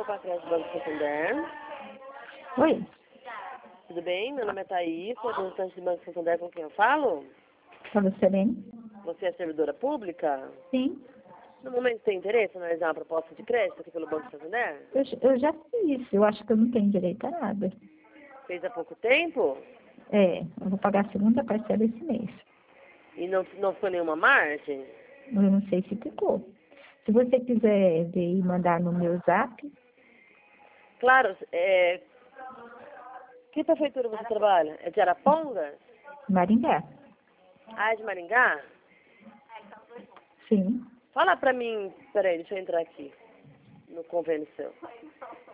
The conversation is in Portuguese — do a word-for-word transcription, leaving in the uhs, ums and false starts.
para a creche do Banco Santander. Oi, Tudo bem? Meu nome é Thaís, sou representante do Banco Santander, com quem eu falo? fala Serene? Você é servidora pública? Sim, No momento tem interesse em analisar uma proposta de crédito aqui pelo Banco Santander? eu, eu já fiz, eu acho que eu não tenho direito a nada. Fez há pouco tempo? É, eu vou pagar a segunda parcela esse mês. E não, não ficou nenhuma margem? Eu não sei se ficou. Se você quiser ver e mandar no meu zap, Claro, é... Que prefeitura você trabalha? É de Arapongas? Maringá. Ah, é de Maringá? Sim. Fala pra mim, peraí, deixa eu entrar aqui no convênio seu.